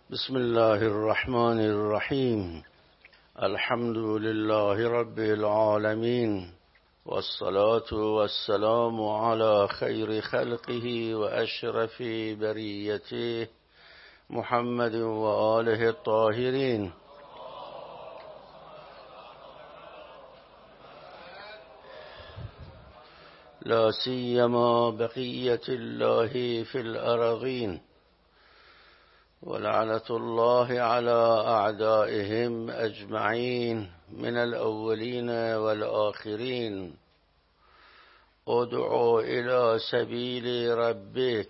بسم الله الرحمن الرحیم. الحمد لله رب العالمین والصلاة والسلام على خیر خلقه و اشرف بریته محمد و آله الطاهرین. لا سیما بقیة الله فی الأرضین ولعنة الله على أعدائهم أجمعين من الأولين والآخرين. ادعو إلى سبيل ربك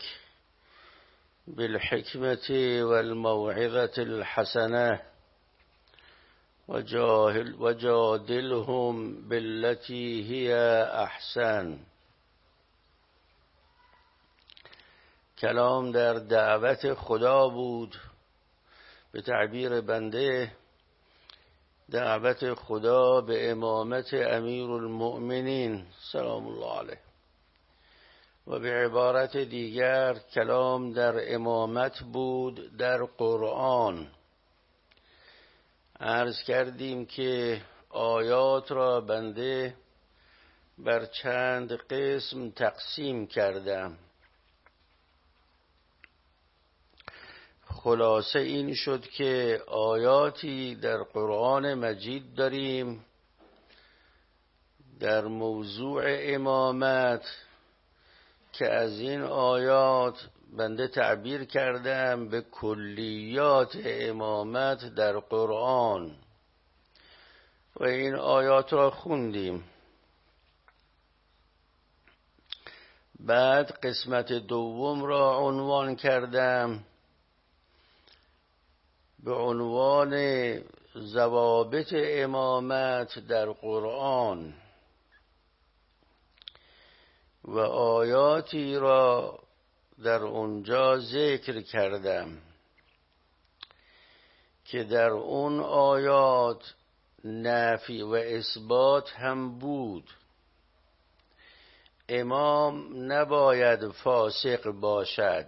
بالحكمة والموعظة الحسنة وجادلهم بالتي هي أحسن. کلام در دعوت خدا بود، به تعبیر بنده دعوت خدا به امامت امیر المؤمنین سلام الله علیه، و به عبارت دیگر کلام در امامت بود در قرآن. عرض کردیم که آیات را بنده بر چند قسم تقسیم کردم. خلاصه این شد که آیاتی در قرآن مجید داریم در موضوع امامت که از این آیات بنده تعبیر کردم به کلیات امامت در قرآن و این آیات را خوندیم. بعد قسمت دوم را عنوان کردم به عنوان ضوابط امامت در قرآن و آیاتی را در اونجا ذکر کردم که در اون آیات نفی و اثبات هم بود. امام نباید فاسق باشد.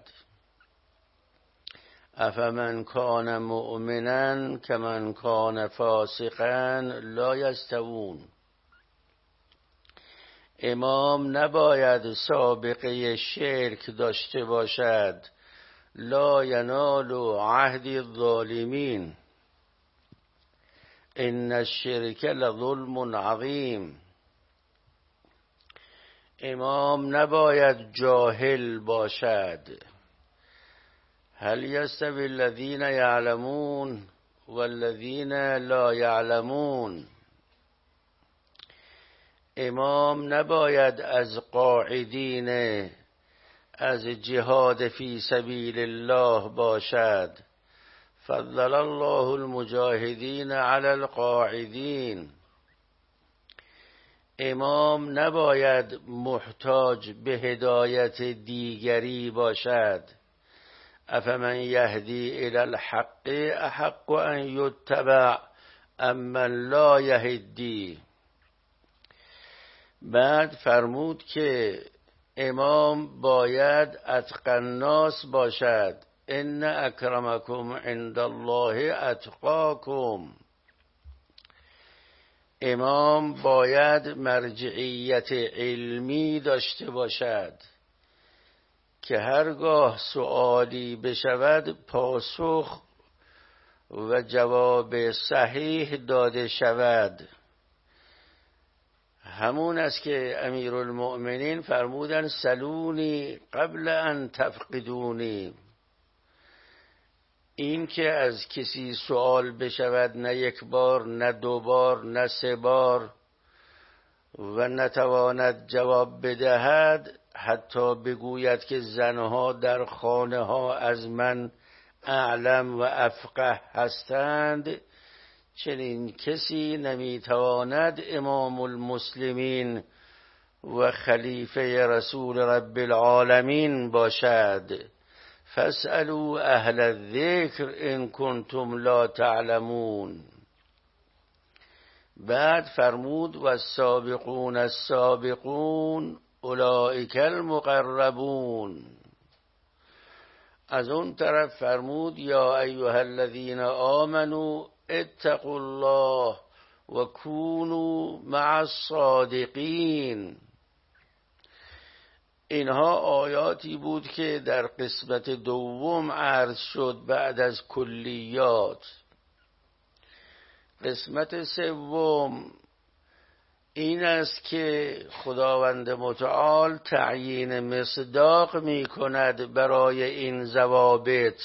افمن کان مؤمنا کمن کان فاسقا لا یستوون. امام نباید سابقه شرک داشته باشد. لا ینال عهد الظالمین ان الشرک لظلم عظیم. امام نباید جاهل باشد. هل یستوی الذین یعلمون والذین لا یعلمون. امام نباید از قاعدین از جهاد فی سبیل الله باشد. فضل الله المجاهدین علی القاعدین. امام نباید محتاج به هدایت دیگری باشد. افمن یهدی الی الحق احق ان یتبع امن لا یهدی. بعد فرمود که امام باید اتقی الناس باشد. ان اکرمکم عند الله اتقاکم. امام باید مرجعیت علمی داشته باشد که هرگاه سؤالی بشود پاسخ و جواب صحیح داده شود. همون است که امیرالمؤمنین فرمودن سلونی قبل ان تفقدونی. این که از کسی سؤال بشود نه یک بار نه دو بار نه سه بار و نتواند جواب بدهد، حتی بگوید که زنها در خانه ها از من اعلم و افقه هستند، چنین کسی نمیتواند امام المسلمین و خلیفه رسول رب العالمین باشد. فاسألوا اهل الذکر ان کنتم لا تعلمون. بعد فرمود و السابقون السابقون اولئک المقربون. از اون طرف فرمود یا ایها الذین آمنوا اتقوا الله و کونوا مع الصادقین. اینها آیاتی بود که در قسمت دوم عرض شد بعد از کلیات. قسمت سوم این است که خداوند متعال تعیین مصداق می کند برای این ضوابط.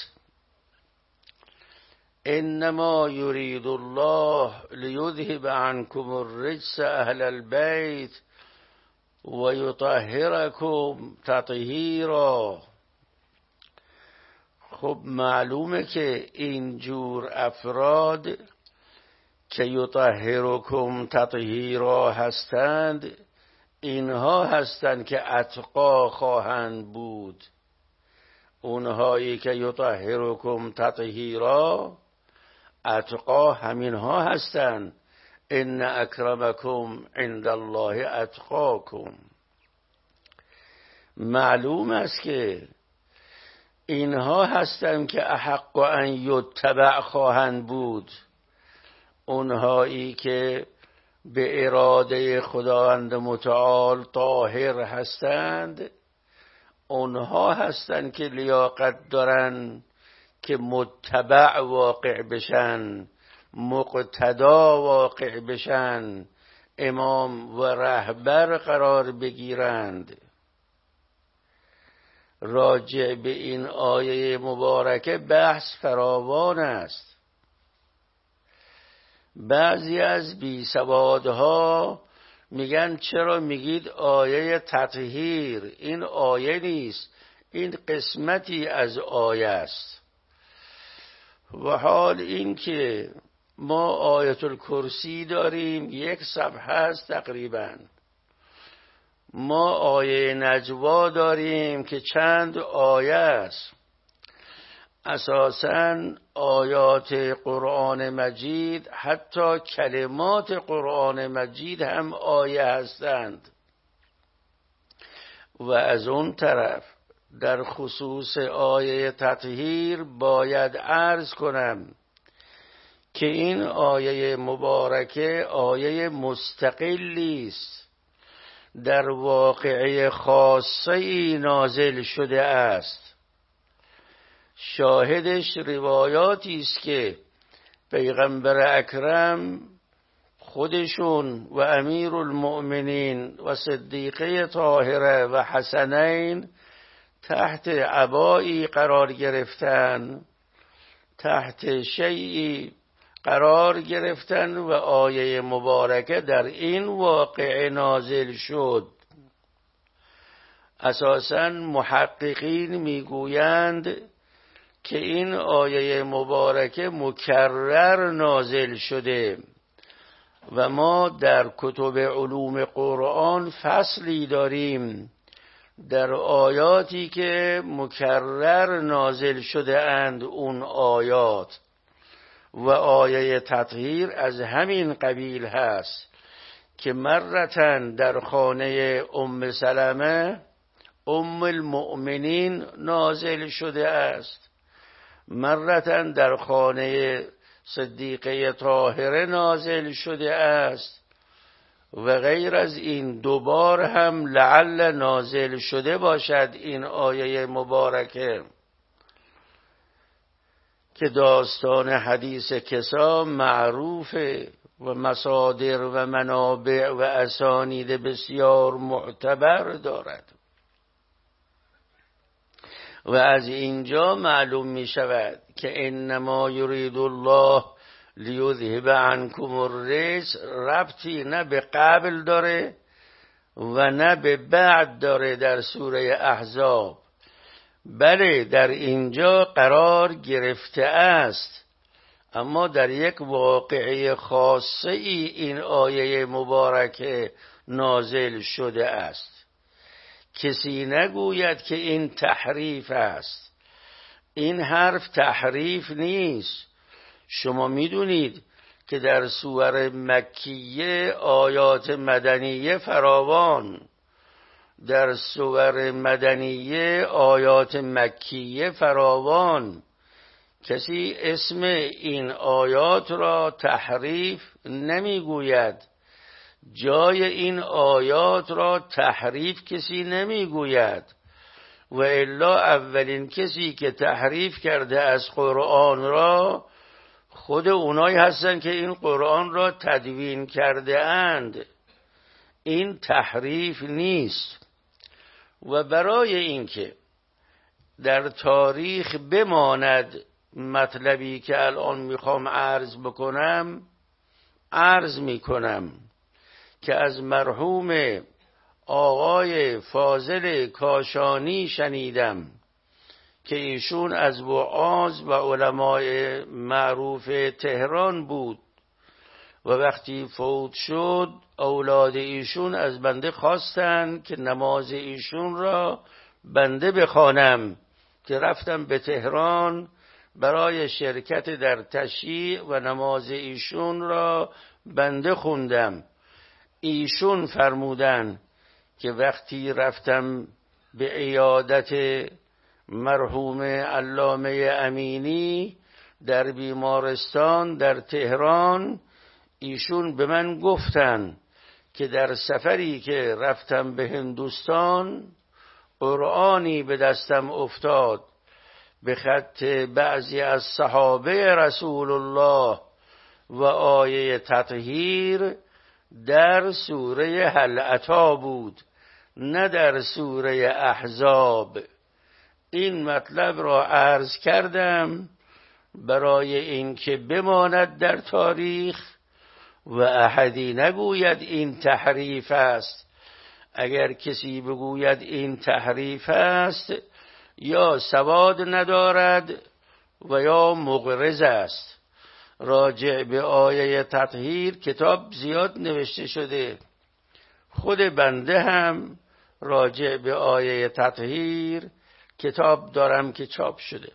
انما یرید الله لیذهب عنکم الرجس اهل البیت و یطهرکم تطهیرا. خب معلومه که این جور افراد که یطهرکم تطهیرا هستند، اینها هستند که اتقا خواهند بود. اونهایی که یطهرکم تطهیرا اتقا همینها هستند. ان اکرمکم عند الله اتقاکم. معلوم است که اینها هستند که احق ان یتبع خواهند بود. اونهایی که به اراده خداوند متعال طاهر هستند، اونها هستند که لیاقت دارن که متبع واقع بشن، مقتدا واقع بشن، امام و رهبر قرار بگیرند. راجع به این آیه مبارکه بحث فراوان است. بعضی از بیسوادها میگن چرا میگید آیه تطهیر؟ این آیه نیست، این قسمتی از آیه است. و حال این که ما آیت الکرسی داریم، 1 صفحه است تقریبا. ما آیه نجوا داریم که چند آیه است. اساساً آیات قرآن مجید، حتی کلمات قرآن مجید هم آیه هستند. و از اون طرف در خصوص آیه تطهیر باید عرض کنم که این آیه مبارکه آیه مستقلی است، در واقعه خاصه‌ای نازل شده است. شاهدش روایاتی است که پیغمبر اکرم خودشون و امیر المؤمنین و صدیقه طاهره و حسنین تحت عبایی قرار گرفتن، تحت شیعی قرار گرفتن و آیه مبارکه در این واقعه نازل شد. اساساً محققین میگویند که این آیه مبارکه مکرر نازل شده و ما در کتب علوم قرآن فصلی داریم در آیاتی که مکرر نازل شده اند اون آیات، و آیه تطهیر از همین قبیل هست که مرتن در خانه ام سلمه ام المؤمنین نازل شده است، مرتن در خانه صدیقه طاهره نازل شده است و غیر از این 2 بار هم لعل نازل شده باشد این آیه مبارکه که داستان حدیث کسا معروفه و مصادر و منابع و اسانید بسیار معتبر دارد. و از اینجا معلوم می شود که انما یرید الله لیذهب عنکم الرجس ربطی نه به قبل داره و نه به بعد داره در سوره احزاب، بله در اینجا قرار گرفته است، اما در یک واقعه خاصه ای این آیه مبارکه نازل شده است. کسی نگوید که این تحریف است. این حرف تحریف نیست. شما میدونید که در سور مکیه آیات مدنیه فراوان، در سور مدنیه آیات مکیه فراوان. کسی اسم این آیات را تحریف نمیگوید، جای این آیات را تحریف کسی نمیگوید. و الا اولین کسی که تحریف کرده از قرآن را خود اونایی هستن که این قرآن را تدوین کرده اند. این تحریف نیست. و برای اینکه در تاریخ بماند مطلبی که الان میخوام عرض بکنم، عرض میکنم که از مرحوم آقای فاضل کاشانی شنیدم که ایشون از وعاظ و علمای معروف تهران بود و وقتی فوت شد اولاد ایشون از بنده خواستند که نماز ایشون را بنده بخوانم، که رفتم به تهران برای شرکت در تشییع و نماز ایشون را بنده خوندم. ایشون فرمودن که وقتی رفتم به عیادت مرحوم علامه امینی در بیمارستان در تهران، ایشون به من گفتن که در سفری که رفتم به هندوستان قرآنی به دستم افتاد به خط بعضی از صحابه رسول الله و آیه تطهیر در سوره هل اتی بود، نه در سوره احزاب. این مطلب را عرض کردم برای اینکه بماند در تاریخ و احدی نگوید این تحریف است. اگر کسی بگوید این تحریف است یا سواد ندارد و یا مغرض است. راجع به آیه تطهیر کتاب زیاد نوشته شده، خود بنده هم راجع به آیه تطهیر کتاب دارم که چاپ شده.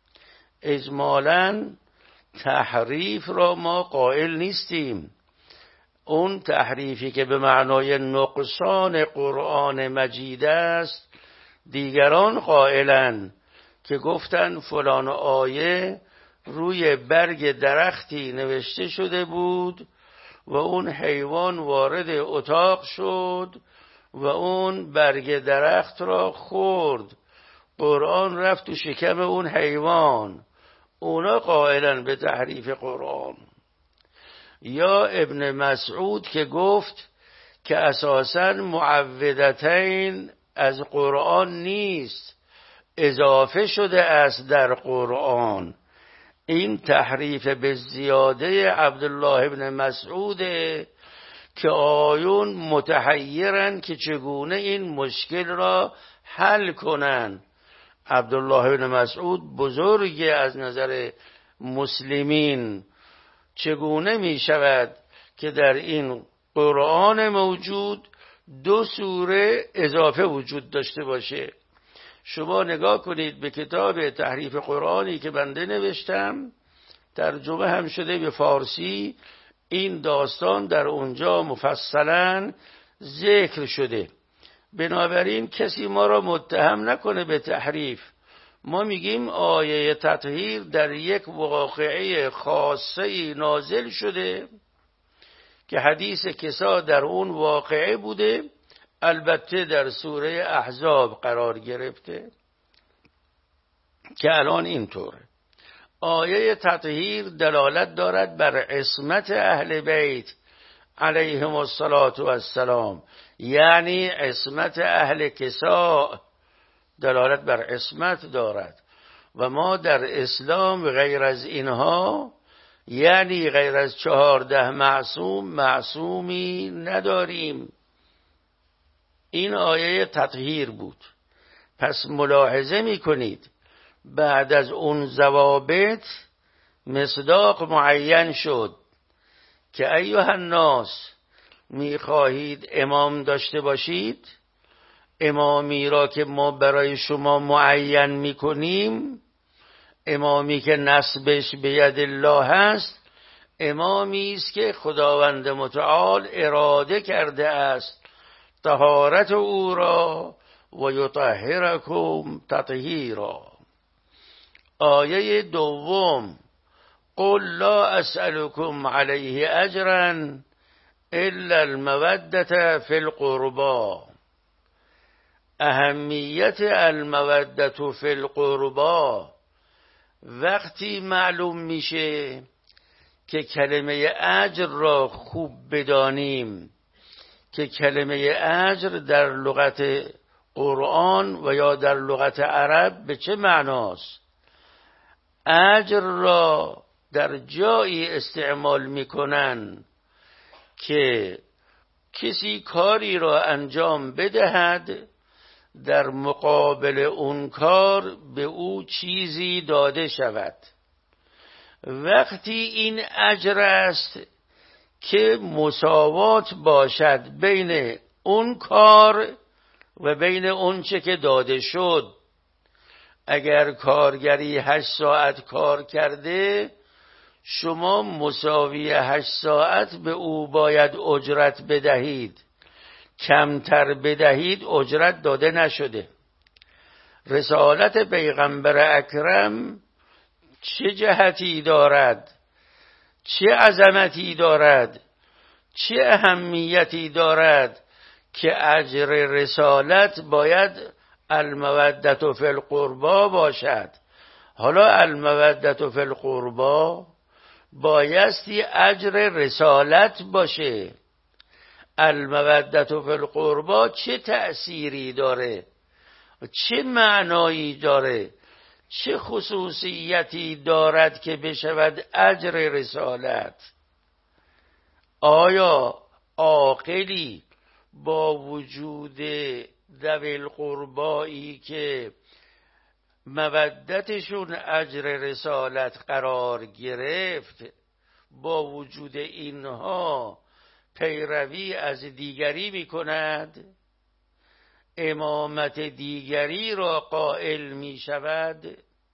اجمالاً تحریف را ما قائل نیستیم. اون تحریفی که به معنای نقصان قرآن مجید است دیگران قائلن که گفتن فلان آیه روی برگ درختی نوشته شده بود و اون حیوان وارد اتاق شد و اون برگ درخت را خورد، قرآن رفت تو شکم اون حیوان. اونا قائلن به تحریف قرآن. یا ابن مسعود که گفت که اساساً معوذتین از قرآن نیست، اضافه شده است در قرآن. این تحریف به زیاده عبدالله ابن مسعوده که آیون متحیرن که چگونه این مشکل را حل کنن. عبدالله ابن مسعود بزرگ از نظر مسلمین، چگونه می شود که در این قرآن موجود 2 سوره اضافه وجود داشته باشه؟ شما نگاه کنید به کتاب تحریف قرآنی که بنده نوشتم، ترجمه هم شده به فارسی، این داستان در اونجا مفصلا ذکر شده. بنابراین کسی ما را متهم نکنه به تحریف. ما میگیم آیه تطهیر در یک واقعه خاصه نازل شده که حدیث کسا در اون واقعه بوده، البته در سوره احزاب قرار گرفته که الان اینطوره. آیه تطهیر دلالت دارد بر عصمت اهل بیت علیهم الصلاة والسلام، یعنی عصمت اهل کسا دلالت بر عصمت دارد و ما در اسلام غیر از اینها، یعنی غیر از 14 معصومی نداریم. این آیه تطهیر بود. پس ملاحظه می کنید بعد از اون ضوابط مصداق معین شد که ایها الناس، می خواهید امام داشته باشید، امامی را که ما برای شما معین می کنیم، امامی که نسبش به ید الله است، امامی است که خداوند متعال اراده کرده است طهارت او را و یطهرکم تطهیرا. آیه دوم قل لا اسألكم علیه اجرا الا المودة فی القربا. اهمیت المودة فی القربا وقتی معلوم میشه که کلمه اجر را خوب بدانیم که کلمه اجر در لغت قرآن و یا در لغت عرب به چه معناست. اجر را در جایی استعمال میکنن که کسی کاری را انجام بدهد، در مقابل اون کار به او چیزی داده شود. وقتی این اجر است که مساوات باشد بین اون کار و بین اون چه که داده شد. اگر کارگری 8 ساعت کار کرده، شما مساوی 8 ساعت به او باید اجرت بدهید. کمتر بدهید اجرت داده نشده. رسالت پیغمبر اکرم چه جهتی دارد، چه عظمتی دارد، چه اهمیتی دارد که اجر رسالت باید المودة فی القربا باشد. حالا المودة فی القربا بایستی اجر رسالت باشه. المودة فی القربا چه تأثیری داره، چه معنایی داره، چه خصوصیتی دارد که بشود اجر رسالت؟ آیا عاقلی با وجود ذوی القربایی که مودتشون اجر رسالت قرار گرفت، با وجود اینها پیروی از دیگری می کند؟ امامت دیگری را قائل می شود؟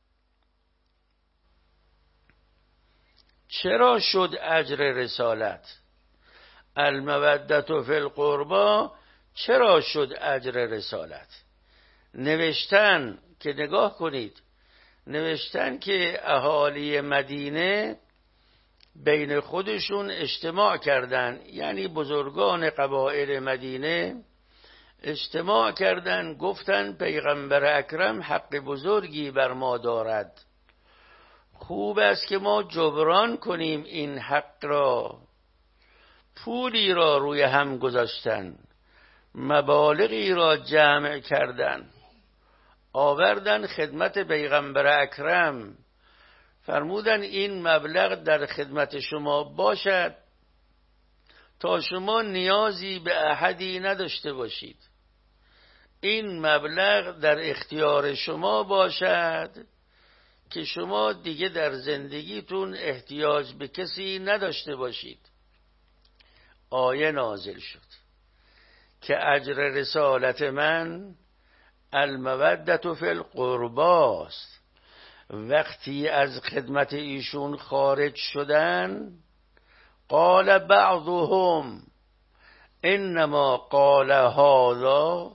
چرا شد اجر رسالت؟ المودة فی القربا چرا شد اجر رسالت؟ نوشتن که نگاه کنید، نوشتن که اهالی مدینه بین خودشون اجتماع کردن، یعنی بزرگان قبایل مدینه اجتماع کردن، گفتن پیغمبر اکرم حق بزرگی بر ما دارد، خوب است که ما جبران کنیم این حق را. پولی را روی هم گذاشتن، مبالغی را جمع کردن، آوردن خدمت پیغمبر اکرم، فرمودن این مبلغ در خدمت شما باشد تا شما نیازی به احدی نداشته باشید. این مبلغ در اختیار شما باشد که شما دیگه در زندگیتون احتیاج به کسی نداشته باشید. آیه نازل شد که اجر رسالت من المودة فی القربا است. وقتی از خدمت ایشون خارج شدن، قال بعضهم انما قال هذا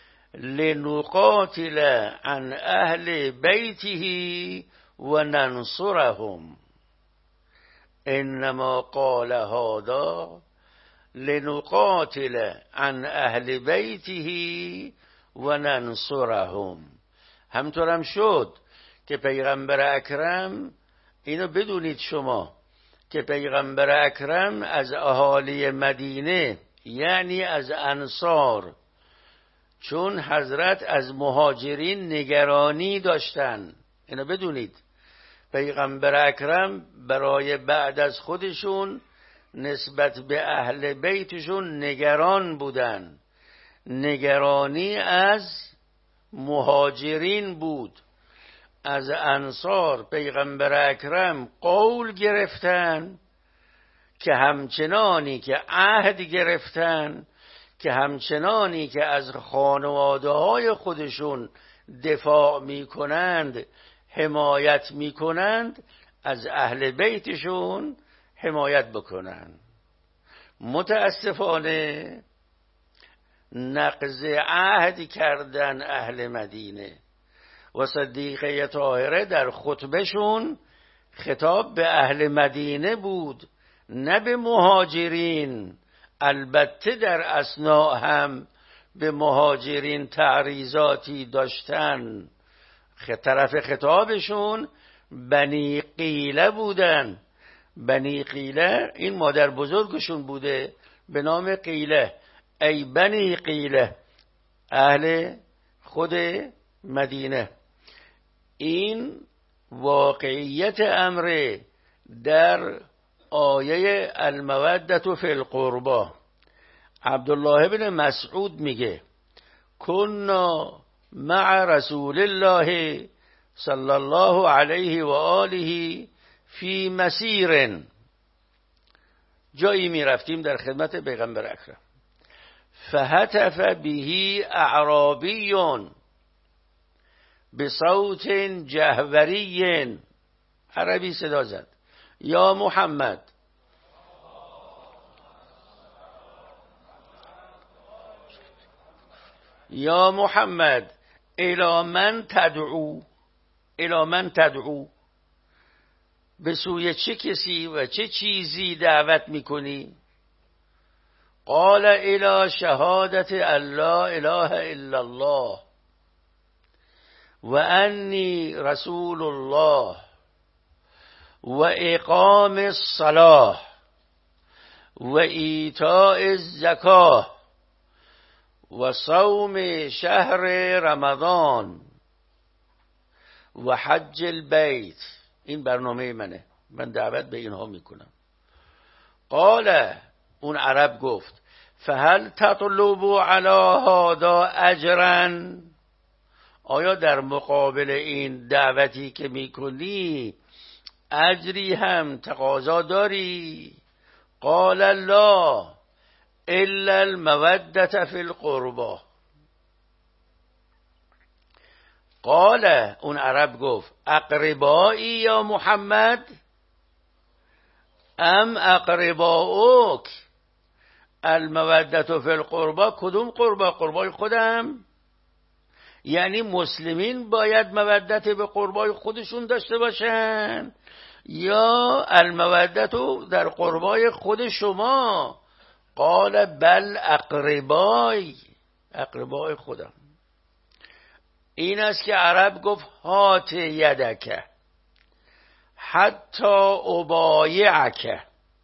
لنقاتل عن اهل بیته و ننصرهم. انما قال هذا لنقاتل عن اهل بیته و ننصرهم. همطورم شد که پیغمبر اکرم، اینو بدونید شما، که پیغمبر اکرم از اهالی مدینه یعنی از انصار، چون حضرت از مهاجرین نگرانی داشتن، اینو بدونید، پیغمبر اکرم برای بعد از خودشون نسبت به اهل بیتشون نگران بودن. نگرانی از مهاجرین بود. از انصار پیغمبر اکرم قول گرفتن که همچنانی که عهد گرفتن، که همچنانی که از خانواده های خودشون دفاع می کنند، حمایت می کنند، از اهل بیتشون حمایت بکنند. متاسفانه نقض عهد کردن اهل مدینه و صدیقه طاهره در خطبهشون خطاب به اهل مدینه بود، نه به مهاجرین. البته در اثناء هم به مهاجرین تعریضاتی داشتن. طرف خطابشون بنی قیله بودن. بنی قیله این مادر بزرگشون بوده به نام قیله. ای بنی قیله، اهل خود مدینه. این واقعیت امر در آیه المودة فی القربا. عبدالله بن مسعود میگه کنا مع رسول الله صلی الله علیه و آله فی مسیر، جایی میرفتیم در خدمت پیغمبر اکرم. فهتف به اعرابی بصوت جهوری، عربی صدا زد یا محمد. یا محمد الی من تدعو، الی من تدعو، به سوی چه کسی و چه چیزی دعوت میکنی؟ قال الی شهادت ان لا اله الا الله و انی رسول الله و اقام الصلاة و ایتاء الزکاة و صوم شهر رمضان و حج البیت. این برنامه منه، من دعوت به اینها میکنم. قال، اون عرب گفت فهل تطلب علی هذا اجرا، آیا در مقابل این دعوتی که میکنی اجری هم تقاضا داری؟ قال لا الا المودة فی القربا. قال، اون عرب گفت اقربایی یا محمد ام اقرباؤک؟ المودة فی القربا، کدوم قربا؟ قربای خودم؟ یعنی مسلمین باید مودت به قربای خودشون داشته باشن یا المودت در قربای خود شما؟ قال بل اقربای، اقربای خودم. این است که عرب گفت هات یدک حتی ابایعک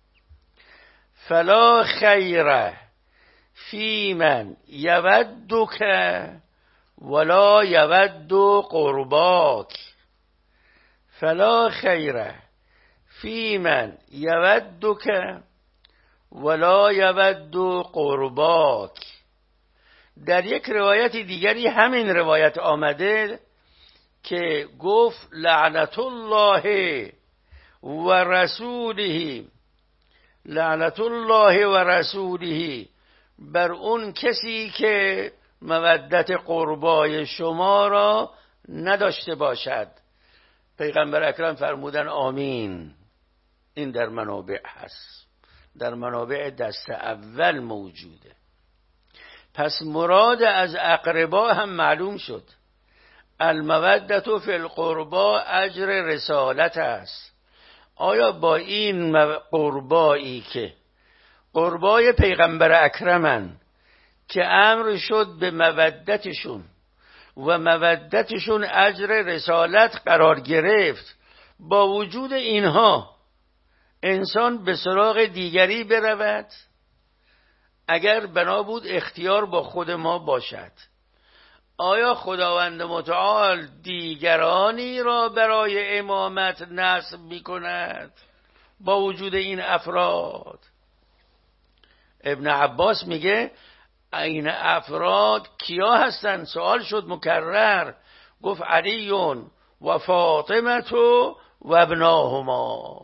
فلا خیر فی من یودک ولا یود قرباک. فلا خیر فی من یودک ولا یود قرباک. در یک روایت دیگری همین روایت آمده که گفت لعنت الله و رسوله، لعنت الله و رسوله بر اون کسی که مودت قربای شما را نداشته باشد. پیغمبر اکرم فرمودن آمین. این در منابع هست، در منابع دست اول موجوده. پس مراد از اقربا هم معلوم شد. المودة فی القربا اجر رسالت است. آیا با این قربایی که قربای پیغمبر اکرمن که امر شد به مودتشون و مودتشون اجر رسالت قرار گرفت، با وجود اینها انسان به سراغ دیگری برود؟ اگر بنا بود اختیار با خود ما باشد، آیا خداوند متعال دیگرانی را برای امامت نصب می کند با وجود این افراد؟ ابن عباس میگه این افراد کیا هستند؟ سوال شد مکرر، گفت علی و فاطمه و ابناهما.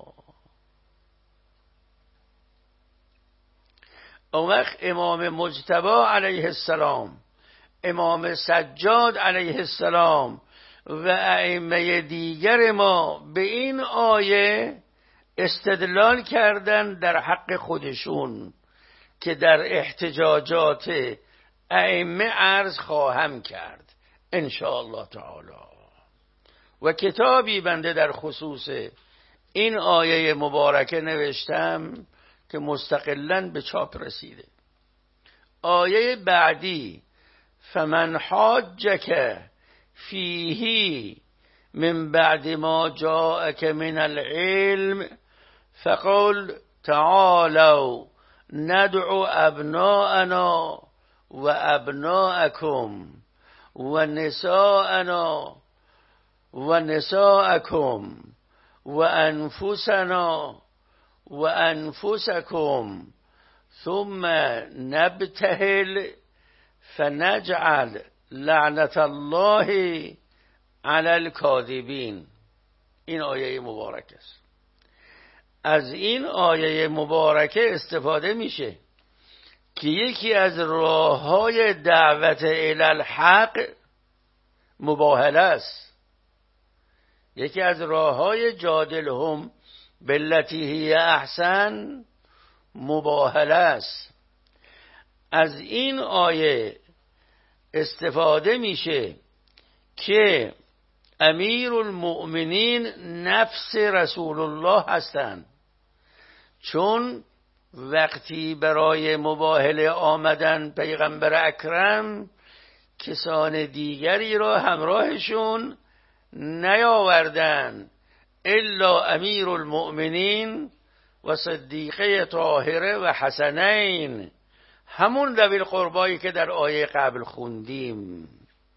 اون وقت امام مجتبی علیه السلام، امام سجاد علیه السلام و ائمه دیگر ما به این آیه استدلال کردند در حق خودشون که در احتجاجات ائمه عرض خواهم کرد ان شاء الله تعالی. و کتابی بنده در خصوص این آیه مبارکه نوشتم که مستقلاً به چاپ رسیده. آیه بعدی فمن حاجک فیه من بعد ما جاءک من العلم فقل تعالوا ندعو ابناءنا و ابناءکم و نساءنا و نساءکم و انفسنا و انفسکم ثم نبتهل فنجعل لعنت الله علی الکاذبین. این آیه مبارک است. از این آیه مبارکه استفاده میشه که یکی از راه‌های دعوت الی الحق مباهله است. یکی از راه‌های جادلهم بالتی هی احسن مباهله است. از این آیه استفاده میشه که امیر المؤمنین نفس رسول الله هستند، چون وقتی برای مباهله آمدن پیغمبر اکرم کسان دیگری را همراهشون نیاوردن الا امیر المؤمنین و صدیقه طاهره و حسنین، همون ذوی القربایی که در آیه قبل خوندیم.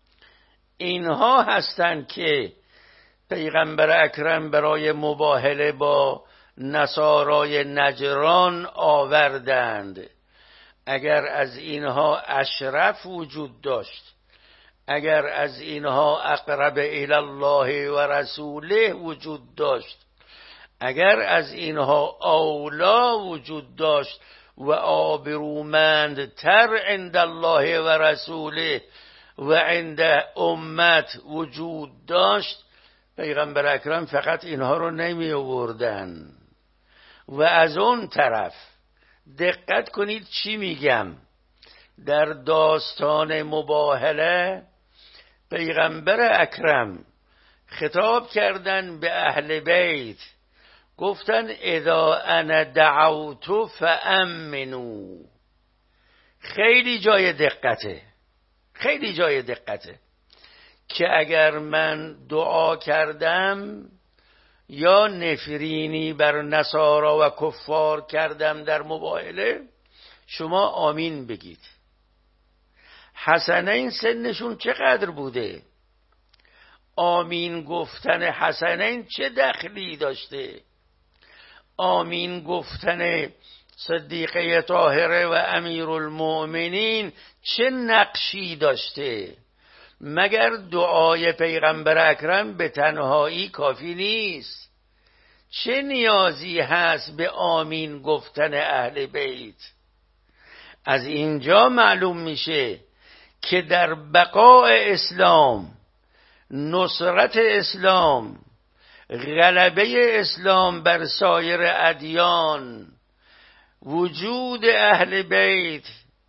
اینها هستند که پیغمبر اکرم برای مباهله با نصارای نجران آوردند. اگر از اینها اشرف وجود داشت، اگر از اینها اقرب الی الله و رسوله وجود داشت، اگر از اینها اولا وجود داشت و آبرومندتر عند الله و رسوله و عند امت وجود داشت، پیغمبر اکرم فقط اینها رو نمی آوردن. و از اون طرف دقت کنید چی میگم، در داستان مباهله پیغمبر اکرم خطاب کردن به اهل بیت، گفتن اذا انا دعوت فامنوا. خیلی جای دقته، خیلی جای دقته که اگر من دعا کردم یا نفرینی بر نصارا و کفار کردم در مباهله، شما آمین بگید. حسنین سنشون چقدر بوده؟ آمین گفتن حسنین چه دخلی داشته؟ آمین گفتن صدیقه طاهره و امیر المؤمنین چه نقشی داشته؟ مگر دعای پیغمبر اکرم به تنهایی کافی نیست؟ چه نیازی هست به آمین گفتن اهل بیت؟ از اینجا معلوم میشه که در بقای اسلام، نصرت اسلام، غلبه اسلام بر سایر ادیان، وجود اهل بیت،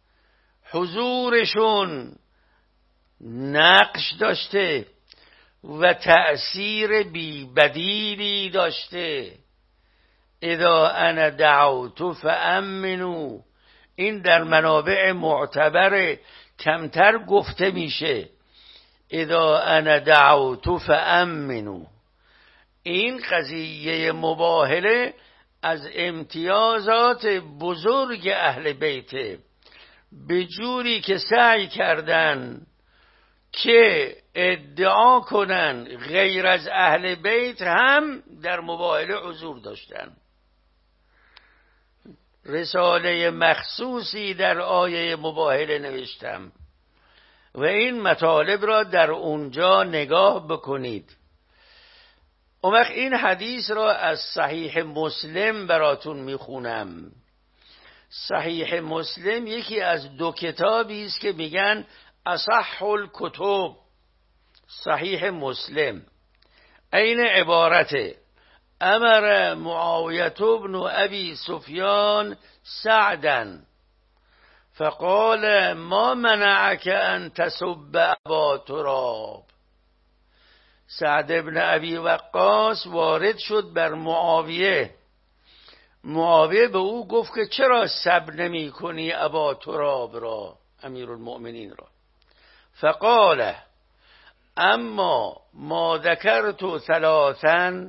حضورشون نقش داشته و تأثیر بی بدیلی داشته. اذا انا دعوت فامنوا، این در منابع معتبر کمتر گفته میشه. اذا انا دعوت فامنوا، این قضیه مباهله از امتیازات بزرگ اهل بیت، به جوری که سعی کردن که ادعا کنن غیر از اهل بیت هم در مباهله حضور داشتن. رساله مخصوصی در آیه مباهله نوشتم و این مطالب را در اونجا نگاه بکنید. اون وقت این حدیث را از صحیح مسلم براتون میخونم. صحیح مسلم یکی از دو کتابی است که میگن اصح الکتب. صحیح مسلم این عبارته: امر معاویه بن ابی سفیان سعدا فقال ما منعك ان تسب ابا تراب. سعد بن ابی وقاص وارد شد بر معاویه. معاویه به او گفت که چرا سب نمی کنی ابا تراب را، امیرالمؤمنین را؟ فقال اما ما ذکرت ثلاثا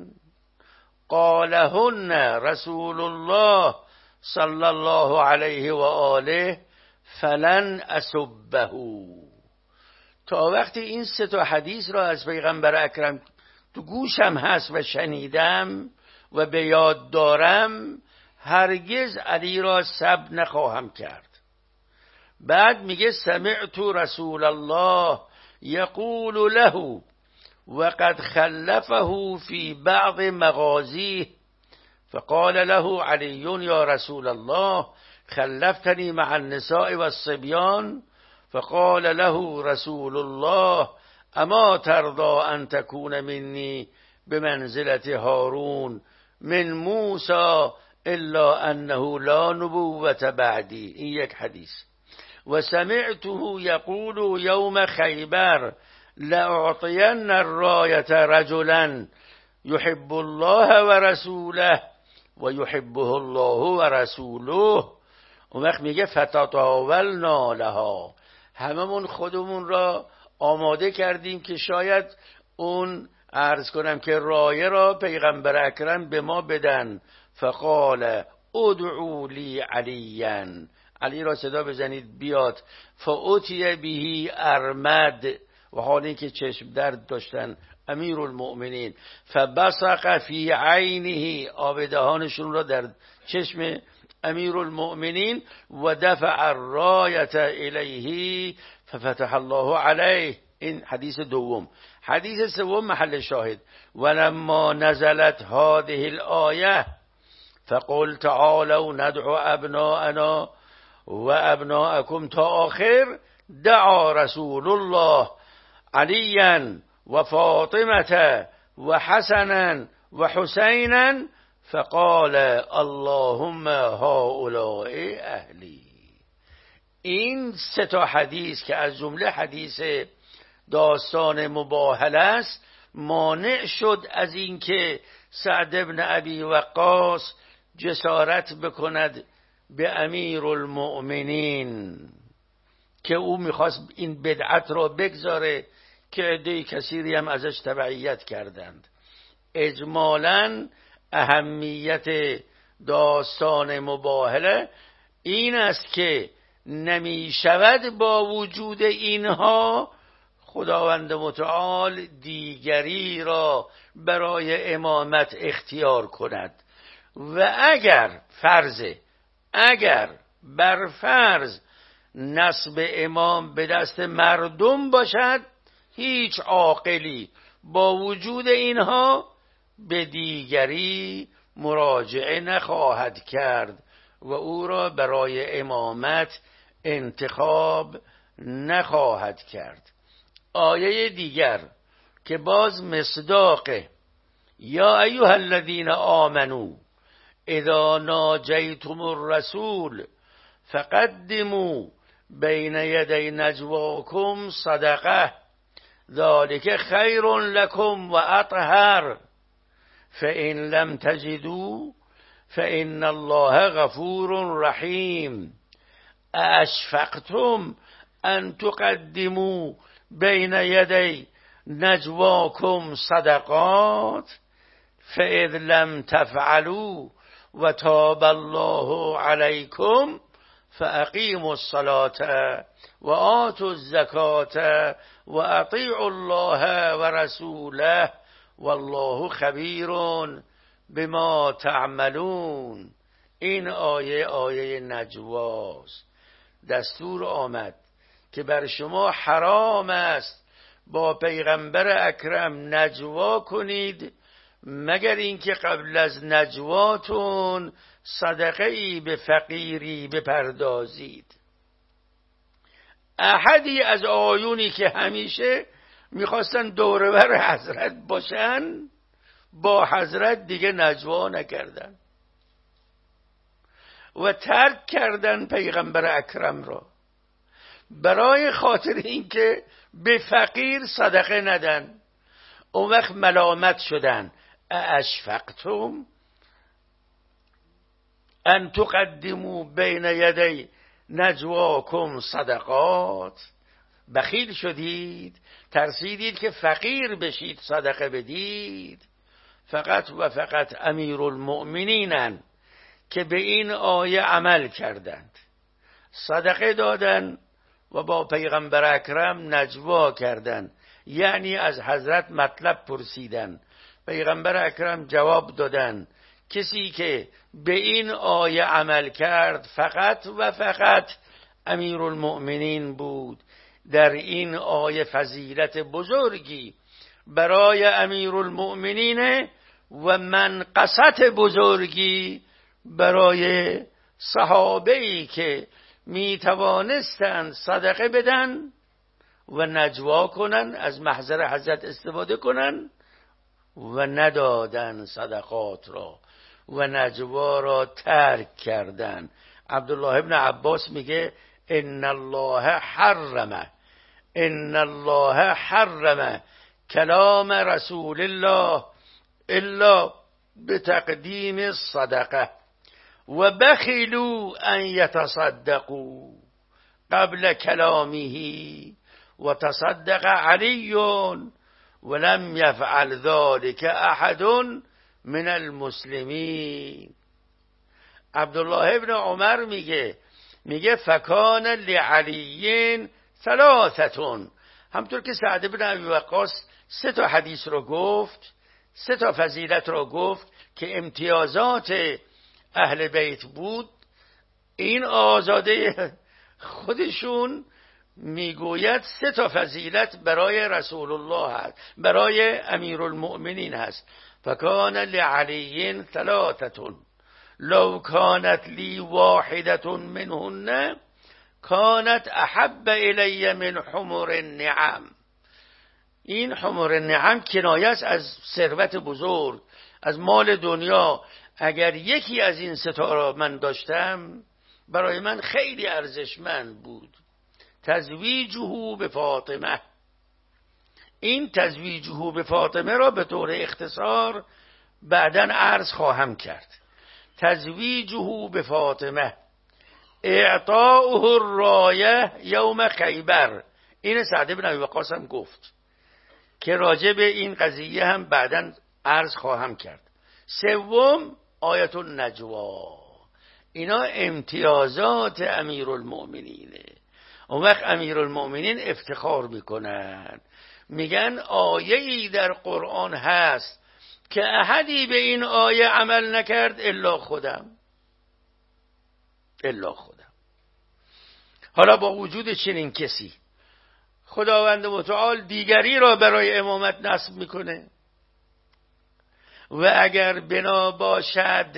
قالهن رسول الله صلی الله علیه و آله فلن اسبه. تا وقتی این 3 حدیث را از پیغمبر اکرم تو گوشم هست و شنیدم و به یاد دارم، هرگز علی را سب نخواهم کرد. بعد میگه سمعت رسول الله یقول له وقد خلفه في بعض مغازيه فقال له علی یا رسول الله خلفتني مع النساء والصبيان فقال له رسول الله اما ترضى ان تكون مني بمنزلة هارون من موسى الا انه لا نبوة بعدی. این یک حدیث. و سمعته یقول یوم خیبر لأعطین الراية رجلا يحب الله ورسوله و يحبه الله ورسوله. اون وقت میگه فتطاولنا لها، هممون خودمون را آماده کردیم که شاید اون عرض کنم که رایه را پیغمبر اکرم به ما بدن. فقال ادعوا لی علیا، علی را صدا بزنید بیاد. فاتی به ارمد، و حالی که چشم درد داشتن امیرالمؤمنین. فبصق فی عینه، آب دهانشون را در چشم امیرالمؤمنین. و دفع الرایة الیه ففتح الله علیه. این حدیث دوم. حدیث سوم محل شاهد. ولما نزلت هذه الآیه فقل تعالوا ندعو ابناءنا و ابناءکم تا آخر، دعا رسول الله علیا و فاطمة و حسنا و حسینا فقال اللهم هؤلاء اهلی. این 3 حدیث که از جمله حدیث داستان مباهله است مانع شد از اینکه سعد بن ابی وقاص جسارت بکند به امیرالمؤمنین که او میخواست این بدعت را بگذاره که عده کثیری هم ازش تبعیت کردند. اجمالاً اهمیت داستان مباهله این است که نمی شود با وجود اینها خداوند متعال دیگری را برای امامت اختیار کند. و اگر بر فرض نصب امام به دست مردم باشد، هیچ عاقلی با وجود اینها به دیگری مراجعه نخواهد کرد و او را برای امامت انتخاب نخواهد کرد. آیه دیگر که باز مصداق یا ایها الذین آمنوا اذا ناجیتم الرسول فقدموا بین یدی نجواکم صدقه ذلك خیر لکم و اطهر فإن لم تجدوا فإن الله غفور رحیم. اشفقتم ان تقدموا بین یدی نجواکم صدقات فإذ لم تفعلوا و تاب الله علیکم فاقیموا الصلاة و آتوا الزکاة و اطیعوا الله و رسوله والله خبیر بما تعملون. این آیه نجواست. دستور آمد که بر شما حرام است با پیغمبر اکرم نجوا کنید مگر اینکه قبل از نجواتون صدقه‌ای به فقیری بپردازید. احدی از آیونی که همیشه میخواستن دوربر حضرت باشن با حضرت دیگه نجوا نکردن. و ترک کردن پیغمبر اکرم را برای خاطر اینکه به فقیر صدقه ندن. اون وقت ملامت شدن اشفقتم ان تقدموا بین یدی نجواکم صدقات، بخیل شدید، ترسیدید که فقیر بشید صدقه بدید. فقط و فقط امیرالمؤمنینن که به این آیه عمل کردند، صدقه دادن و با پیغمبر اکرم نجوا کردند، یعنی از حضرت مطلب پرسیدن، پیغمبر اکرم جواب دادن. کسی که به این آیه عمل کرد فقط و فقط امیرالمؤمنین بود. در این آیه فضیلت بزرگی برای امیرالمؤمنین و منقصت بزرگی برای صحابه‌ای که می توانستند صدقه بدن و نجوا کنن، از محضر حضرت استفاده کنن و ندادن صدقات را و نجوا را ترک کردن. عبدالله ابن عباس میگه ان الله حرم کلام رسول الله الا بتقدیم الصدقه و بخلوا ان يتصدقوا قبل کلامه و تصدق علی ولم يفعل ذلك احد من المسلمین. عبدالله ابن عمر میگه فکان لعلی ثلاثتون، همطور که سعد بن ابی وقاص 3 تا حدیث رو گفت، 3 تا فضیلت رو گفت که امتیازات اهل بیت بود، این آزاده خودشون میگوید 3 تا فضیلت برای رسول الله هست، برای امیرالمؤمنین هست. فکان لعلی ثلاثتون لو كانت لی واحدة منهن كانت احب الی من حمر النعم. این حمر النعم کنایه است از ثروت بزرگ، از مال دنیا. اگر یکی از این 3 تا را من داشتم برای من خیلی ارزشمند بود. تزویجه به فاطمه، این تزویجه به فاطمه را به طور اختصار بعداً عرض خواهم کرد. تزویجه به فاطمه، اعطاؤه الرایه یوم خیبر، این سعد بن ابی وقاص هم گفت که راجع به این قضیه هم بعداً عرض خواهم کرد. 3 آیت النجوا، اینا امتیازات امیرالمؤمنینه. اون وقت امیرالمؤمنین افتخار میکنن، میگن آیه‌ای در قرآن هست که احدی به این آیه عمل نکرد الا خودم. حالا با وجود چنین کسی خداوند متعال دیگری را برای امامت نصب میکنه و اگر بنا باشد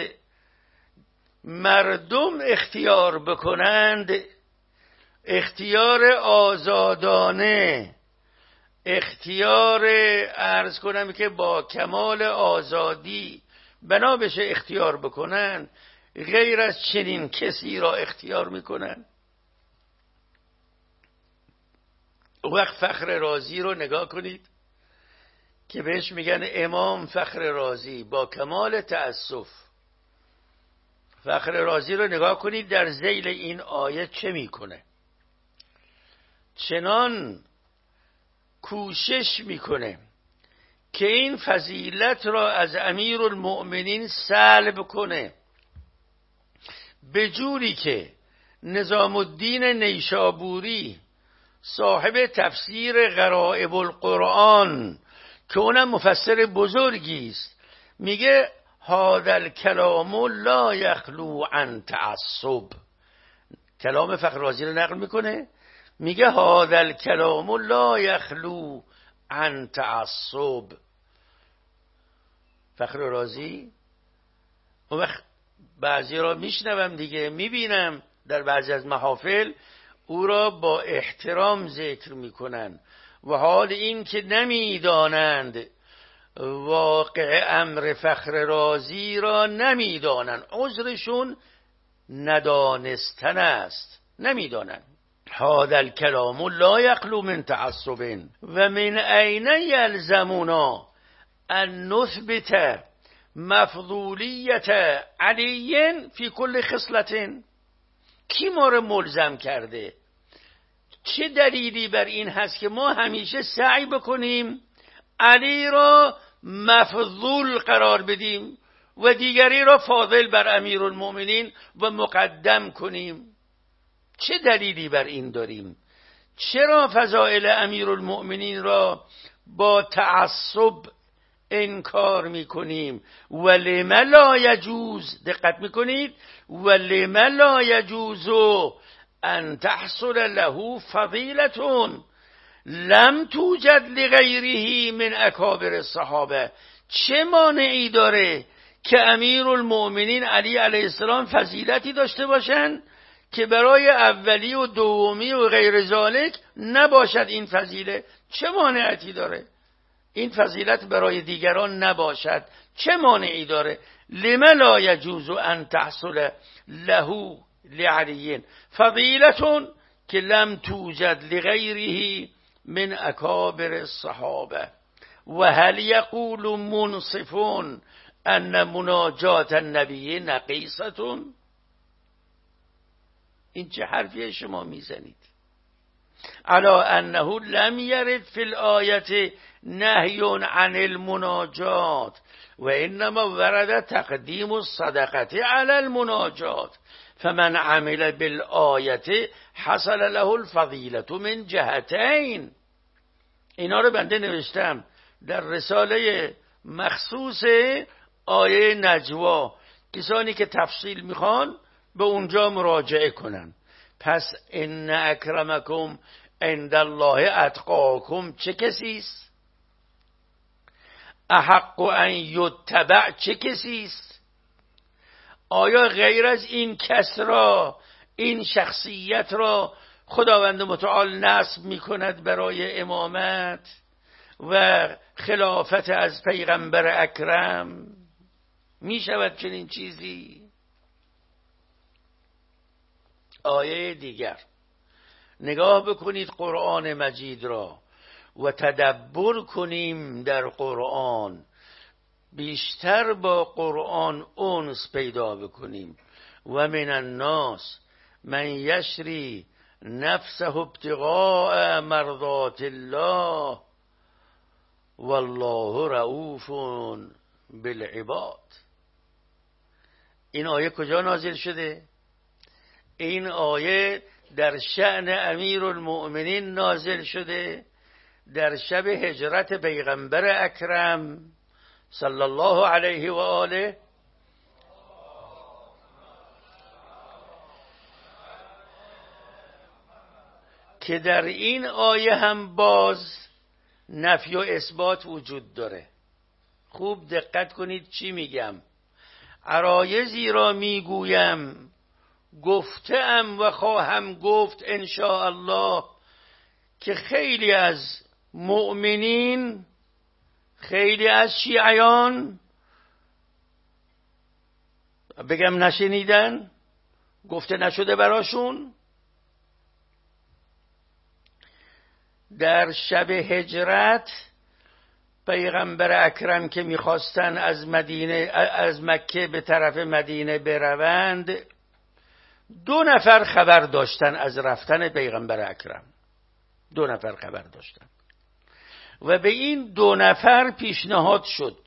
مردم اختیار بکنند، اختیار آزادانه، اختیار عرض کنم که با کمال آزادی بنا بشه اختیار بکنن، غیر از چنین کسی را اختیار میکنن. وقت فخر رازی رو نگاه کنید که بهش میگن امام فخر رازی، با کمال تأسف. فخر رازی رو نگاه کنید در ذیل این آیه چه میکنه. چنان کوشش میکنه که این فضیلت را از امیرالمؤمنین سلب کنه، به جوری که نظام الدین نیشابوری صاحب تفسیر غرائب القرآن که اونم مفسر بزرگی است میگه هذا الکلام لا یخلو عن تعصب. کلام فخر رازی رو نقل میکنه، میگه هذا الکلام لا یخلو عن تعصب. فخر رازی اون وقت بعضی را میشنوم دیگه، میبینم در بعضی از محافل او را با احترام ذکر میکنن و حال این که نمیدانند واقع امر فخر رازی را نمیدانند. عذرشون ندانستن است، نمیدانند. هذا الكلام لا يخلو من تعصب و من أين يلزمنا ان نثبت مفضولیت علی فی کل خصلة. کی ما رو ملزم کرده؟ چه دلیلی بر این هست که ما همیشه سعی بکنیم علی را مفضول قرار بدیم و دیگری را فاضل بر امیرالمؤمنین و مقدم کنیم؟ چه دلیلی بر این داریم؟ چرا فضائل امیرالمؤمنین را با تعصب انکار میکنیم؟ ولم لا یجوز، دقت میکنید، ولم لا یجوز ان تحصل له فضیلة لم توجد لغیره من اکابر الصحابه. چه مانعی داره که امیرالمؤمنین علی علیه السلام فضیلتی داشته باشند که برای اولی و دومی و غیر ذالک نباشد این فضیله؟ چه مانعی داره این فضیلت برای دیگران نباشد؟ چه مانعی داره؟ لما لا یجوز ان تحصل له لعلی فضیلة که لم توجد لغیره من اکابر الصحابه. و هل یقول منصف ان مناجات النبی نقیصة؟ این چه حرفیه شما میزنید؟ علا انه لم یرد فی الآیه نهی عن المناجات و انما ورد تقدیم الصدقه علی المناجات فمن عمل بالآیه حصل له الفضیلة من جهتین. اینا رو بنده نوشتم در رساله مخصوص آیه نجوا، کسانی که تفصیل میخوان به اونجا مراجعه کنن. پس ان اکرمکم عند الله اتقاکم چه کسیست؟ احق ان یتبع چه کسیست؟ آیا غیر از این کس را، این شخصیت را خداوند متعال نصب میکند برای امامت و خلافت از پیغمبر اکرم؟ میشود چنین چیزی؟ آیه دیگر نگاه بکنید قرآن مجید را و تدبر کنیم در قرآن، بیشتر با قرآن انس پیدا بکنیم. و من الناس من یشری نفسه ابتغاء مرضات الله والله رؤوف بالعباد. این آیه کجا نازل شده؟ این آیه در شأن امیرالمؤمنین نازل شده در شب هجرت پیغمبر اکرم صلی الله علیه و آله، که در این آیه هم باز نفی و اثبات وجود داره. خوب دقت کنید چی میگم. عرایضی را میگویم، گفتم و خواهم گفت ان شاء الله که خیلی از مؤمنین، خیلی از شیعیان، بگم نشنیدن، گفته نشده براشون، در شب هجرت پیغمبر اکرم که میخواستن از مکه به طرف مدینه بروند، 2 نفر خبر داشتن از رفتن پیغمبر اکرم. 2 نفر خبر داشتن و به این 2 نفر پیشنهاد شد.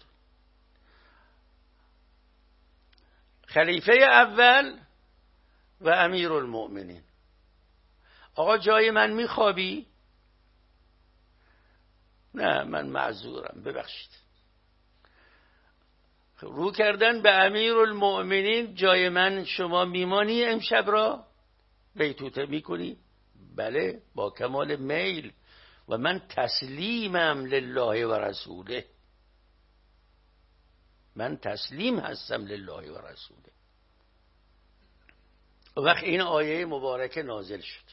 خلیفه اول و امیرالمؤمنین: آقا جای من میخوابی؟ نه من معذورم، ببخشید. رو کردن به امیرالمؤمنین: جای من شما میمانی امشب را؟ بیتوته میکنی؟ بله، با کمال میل، و من تسلیمم لله و رسوله، من تسلیم هستم لله و رسوله. وقت این آیه مبارکه نازل شد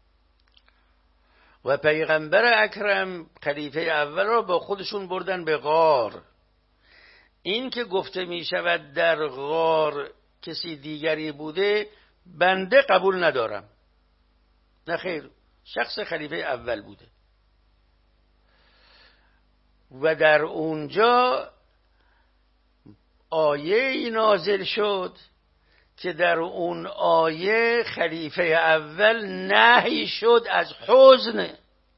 و پیغمبر اکرم خلیفه اول را با خودشون بردن به غار. این که گفته می شود در غار کسی دیگری بوده بنده قبول ندارم. نه خیر، شخص خلیفه اول بوده و در اونجا آیه نازل شد که در اون آیه خلیفه اول نهی شد از حزن،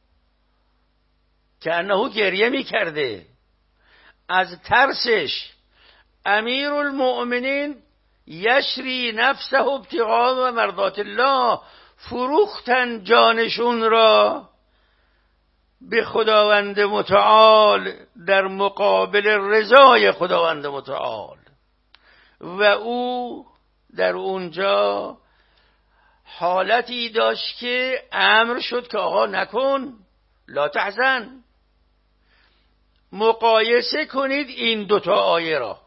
که انه گریه می کرده از ترسش. امیر المؤمنین یشری نفسه ابتغاء و مرضات الله، فروختن جانشون را به خداوند متعال در مقابل رضای خداوند متعال. و او در اونجا حالتی داشت که امر شد که آقا نکن، لا تحزن. مقایسه کنید این دوتا آیه را،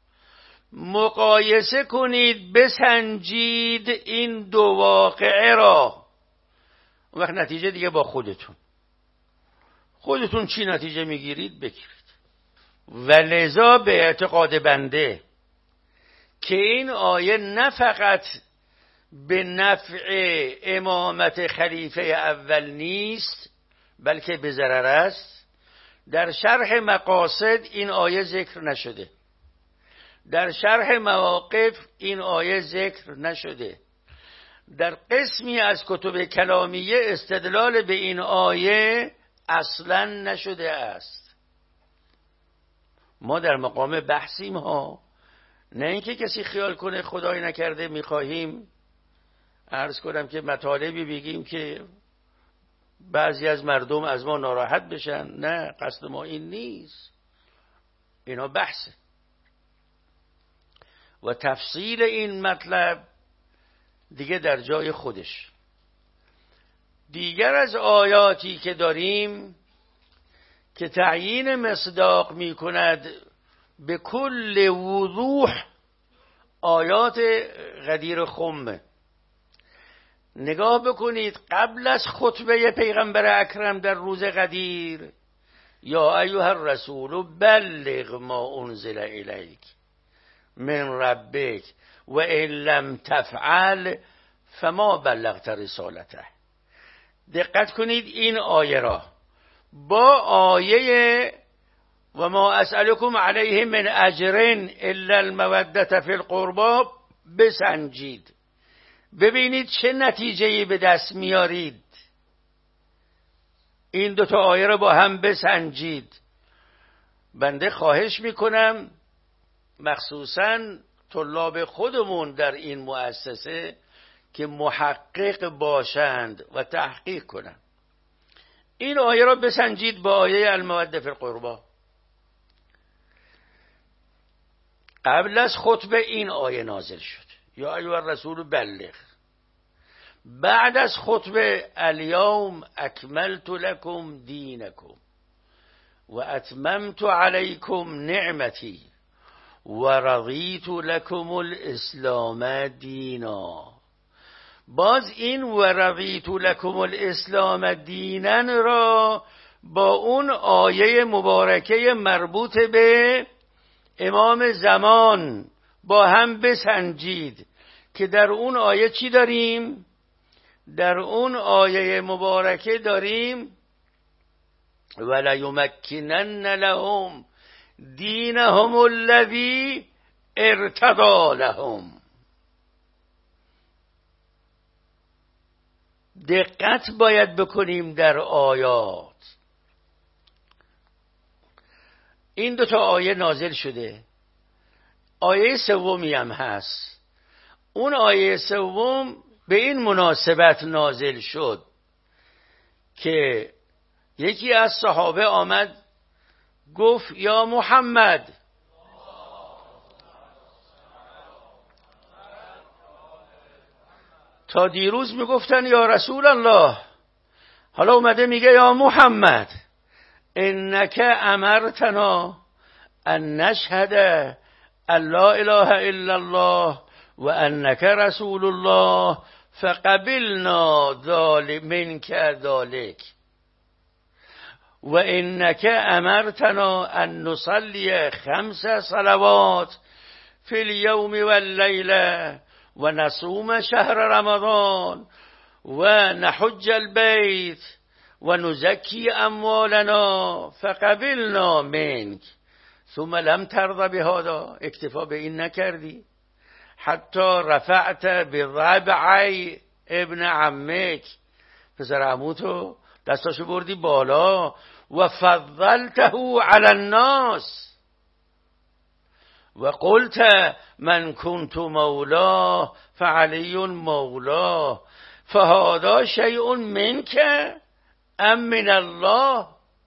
مقایسه کنید، بسنجید این دو واقعه را. اون وقت نتیجه دیگه با خودتون چی نتیجه میگیرید بگیرید. و لذا به اعتقاد بنده که این آیه نه فقط به نفع امامت خلیفه اول نیست بلکه به ضرر است. در شرح مقاصد این آیه ذکر نشده، در شرح مواقف این آیه ذکر نشده، در قسمی از کتب کلامیه استدلال به این آیه اصلا نشده است. ما در مقام بحثیم ها، نه اینکه کسی خیال کنه خدای نکرده میخواهیم عرض کنم که مطالبی بگیم که بعضی از مردم از ما ناراحت بشن. نه، قصد ما این نیست، اینا بحثه و تفصیل این مطلب دیگه در جای خودش. دیگر از آیاتی که داریم که تعیین مصداق می کند به کل وضوح آیات غدیر خم. نگاه بکنید قبل از خطبه پیغمبر اکرم در روز غدیر، یا ایها الرسول بلغ ما انزل الیک من ربک و ان لم تفعل فما بلغت رسالته. دقت کنید این آیه را با آیه و ما اسألكم علیه من اجر الا المودة فی القربى بسنجید. ببینید چه نتیجه‌ای به دست میارید. این دوتا آیه را با هم بسنجید. بنده خواهش میکنم مخصوصاً طلاب خودمون در این مؤسسه که محقق باشند و تحقیق کنند. این آیه را بسنجید با آیه المودة فی القربى. قبل از خطبه این آیه نازل شد، یا ایها الرسول بلغ. بعد از خطبه الیوم اکملت لکم دینکم و اتممت علیکم نعمتی و رضیت لکم الاسلام دینا. باز این و رضیت لکم الاسلام دینا را با اون آیه مبارکه مربوط به امام زمان با هم بسنجید که در اون آیه چی داریم؟ در اون آیه مبارکه داریم وَلَيُمَكِّنَنَّ لَهُمْ دِينَهُمُ الَّذِي ارْتَضَىٰ لَهُمْ. دقت باید بکنیم در آیات. این دوتا آیه نازل شده، آیه سومی هم هست. اون آیه سوم به این مناسبت نازل شد که یکی از صحابه آمد گفت یا محمد، تا دیروز میگفتن یا رسول الله، حالا اومده میگه یا محمد انک امرتنا ان نشهد ان لا اله الا الله و انک رسول الله فقبلنا منک ذلک و انک امرتنا ان نصلی 5 صلوات فی اليوم واللیله و نصوم شهر رمضان و نحج البیت و نزکی اموالنا فقبلنا منک ثم لم ترضى بهذا. اکتفا به این نکردی، حتی رفعت بربعی ابن عمک، پسر عموتو دستاشو بردی بالا، و فضلته علی الناس و قلت من كنت مولاه فعلی مولاه فهذا شیء منک ام من الله،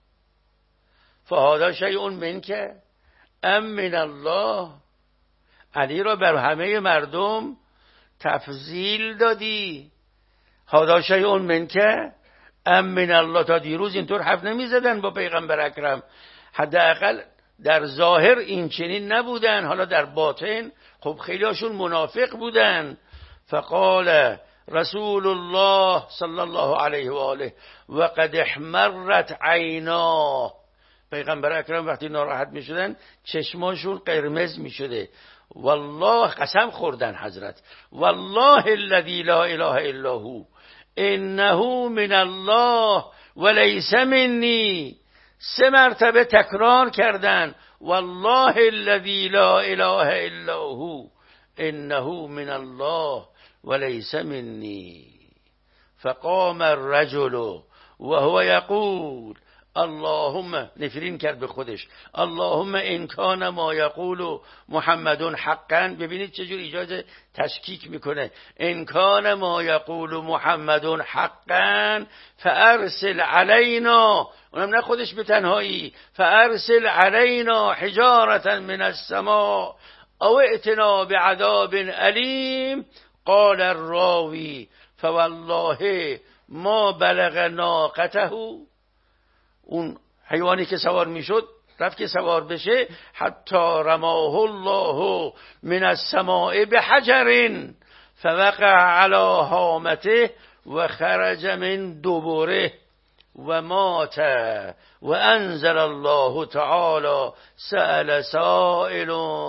فهذا شیء منک ام من الله. علی را بر همه مردم تفضیل دادی. هذا شیء منک ام من الله. تا دیروز اینطور حرف نمی زدن با پیغمبر اکرم، حداقل در ظاهر این چنین نبودن، حالا در باطن خب خیلی هاشون منافق بودن. فقال رسول الله صلی الله علیه و آله و قد احمرت عیناه. پیغمبر اکرم وقتی ناراحت می شدن چشماشون قرمز می شده. والله قسم خوردن حضرت، والله الذی لا اله الا هو انه من الله وليس منی. 3 مرتبه تکرار کردن والله الذی لا اله الا هو انه من الله وليس منی. فقام الرجل وهو يقول اللهم، نفرین کرد به خودش، اللهم ان کان ما یقول محمد حقا. ببینید چجور ایجاد تشکیک میکنه. ان کان ما یقول محمد حقا فارسل علینا، اونم نه خودش به تنهایی، فارسل علینا حجارة من السماء او ائتنا بعذاب علیم. قال الراوی فوالله ما بلغ ناقته، اون حیوانی که سوار میشد رفت که سوار بشه، حتی رماه الله من السماء بحجر فوقع على هامته و خرج من دبره و مات و انزل الله تعالی سأل سائل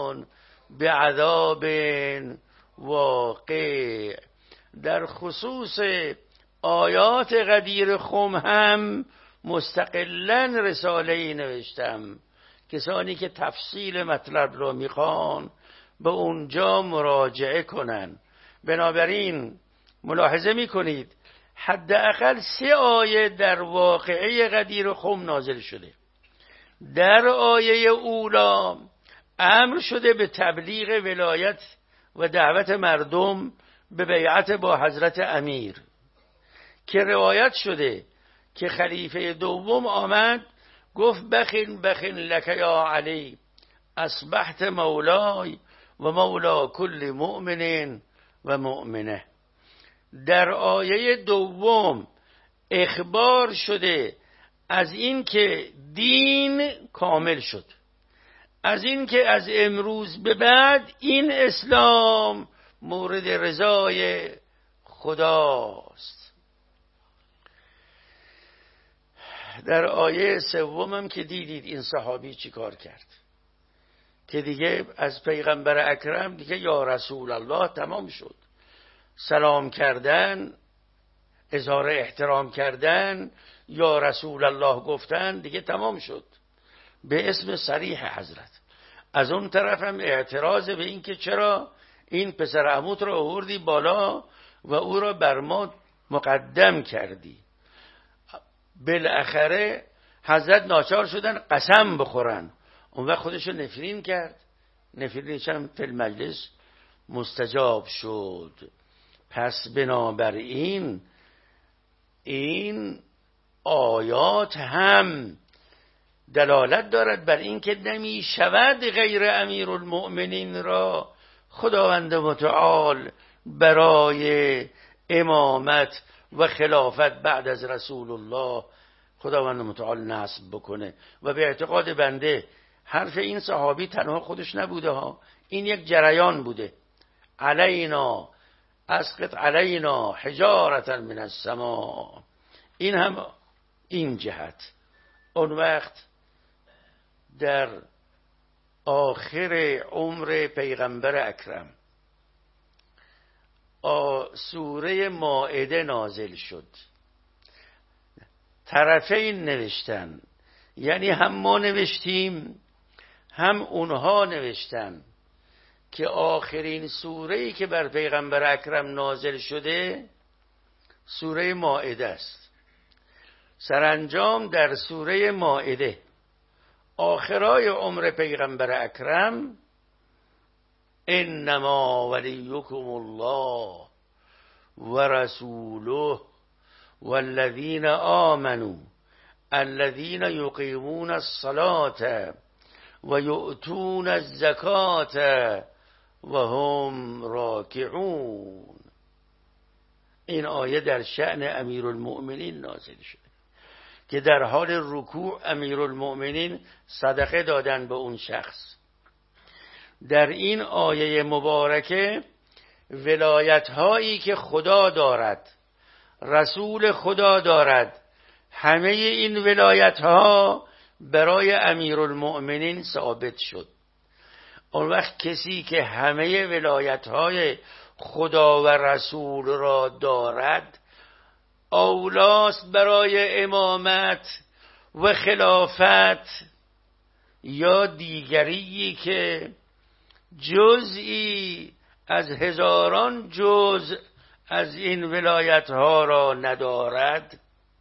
بعذاب واقع. در خصوص آیات غدیر خم هم مستقلاً رساله‌ای نوشتم. کسانی که تفصیل مطلب را میخوان به اونجا مراجعه کنن. بنابراین ملاحظه میکنید حداقل 3 آیه در واقعه غدیر خم نازل شده. در آیه اولا امر شده به تبلیغ ولایت و دعوت مردم به بیعت با حضرت امیر، که روایت شده که خلیفه دوم آمد گفت بخن بخن لک یا علی اصبحت مولای و مولا کل مؤمن و مؤمنه. در آیه دوم اخبار شده از این که دین کامل شد، از این که از امروز به بعد این اسلام مورد رضای خداست. در آیه سومم که دیدید این صحابی چی کار کرد که دیگه از پیغمبر اکرم دیگه یا رسول الله تمام شد. سلام کردن، اظهار احترام کردن، یا رسول الله گفتن دیگه تمام شد به اسم صریح حضرت. از اون طرف هم اعتراض به این که چرا این پسر عموت رو آوردی بالا و او را بر ما مقدم کردی. بالاخره حضرت ناچار شدن قسم بخورن. اون وقت خودشو نفرین کرد، نفرینش هم فی المجلس مستجاب شد. پس بنابراین این آیات هم دلالت دارد بر این که نمی شود غیر امیر المؤمنین را خداوند متعال برای امامت و خلافت بعد از رسول الله خداوند متعال نصب بکنه. و به اعتقاد بنده حرف این صحابی تنها خودش نبوده ها، این یک جریان بوده. علینا اسقط علینا حجارة من السماء، این هم این جهت. اون وقت در آخر عمر پیغمبر اکرم سوره مائده نازل شد. طرفین نوشتن، یعنی هم ما نوشتیم هم اونها نوشتن که آخرین سوره‌ای که بر پیغمبر اکرم نازل شده سوره مائده است. سرانجام در سوره مائده آخرای عمر پیغمبر اکرم انما ولیکم الله و رسوله والذین آمنوا الذین یقیمون الصلاة و یؤتون الزکاة و هم راکعون. این آیه در شأن امیرالمؤمنین نازل شده که در حال رکوع امیرالمؤمنین صدقه دادن به اون شخص. در این آیه مبارکه ولایت هایی که خدا دارد، رسول خدا دارد، همه این ولایت ها برای امیرالمؤمنین ثابت شد. اون وقت کسی که همه ولایت های خدا و رسول را دارد اولاست برای امامت و خلافت یا دیگری که جزئی از هزاران جزء از این ولایت ها را ندارد؟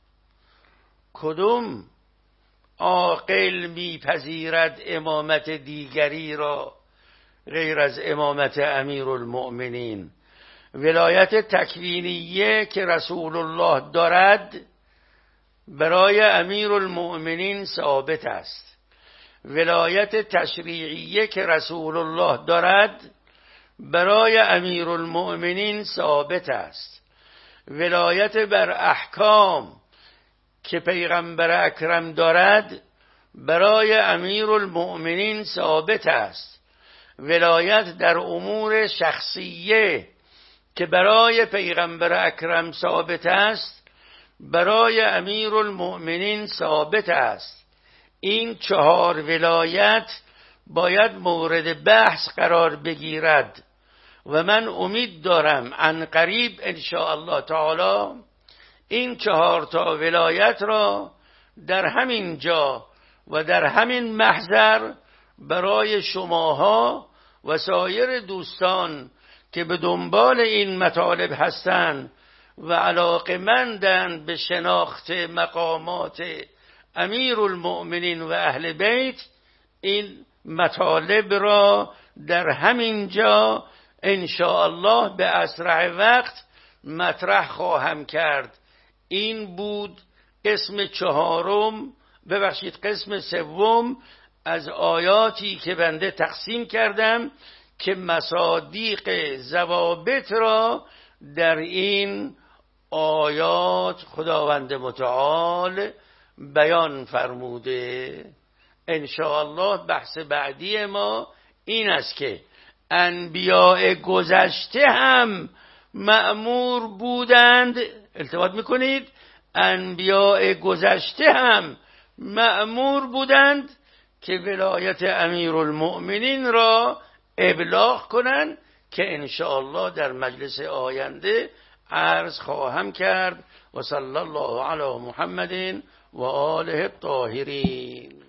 کدوم عاقل میپذیرد امامت دیگری را غیر از امامت امیرالمؤمنین؟ ولایت تکوینیه که رسول الله دارد برای امیرالمؤمنین ثابت است. ولایت تشریعیه که رسول الله دارد برای امیرالمؤمنین ثابت است. ولایت بر احکام که پیغمبر اکرم دارد برای امیرالمؤمنین ثابت است. ولایت در امور شخصیه که برای پیغمبر اکرم ثابت است برای امیرالمؤمنین ثابت است. این 4 ولایت باید مورد بحث قرار بگیرد و من امید دارم عن قریب ان شاء الله تعالی این 4 تا ولایت را در همین جا و در همین محضر برای شماها و سایر دوستان که به دنبال این مطالب هستند و علاقه‌مندند به شناخت مقامات امیرالمؤمنین و اهل بیت این مطالب را در همین جا ان شاء الله به اسرع وقت مطرح خواهم کرد. این بود قسم 3 از آیاتی که بنده تقسیم کردم که مصادیق ضوابط را در این آیات خداوند متعال بیان فرموده. ان شاء الله بحث بعدی ما این است که انبیاء گذشته هم مأمور بودند، التفات میکنید، انبیاء گذشته هم مأمور بودند که ولایت امیرالمؤمنین را ابلاغ کنند که ان شاء الله در مجلس آینده عرض خواهم کرد. و صلی الله علی محمد و آله الطاهرین.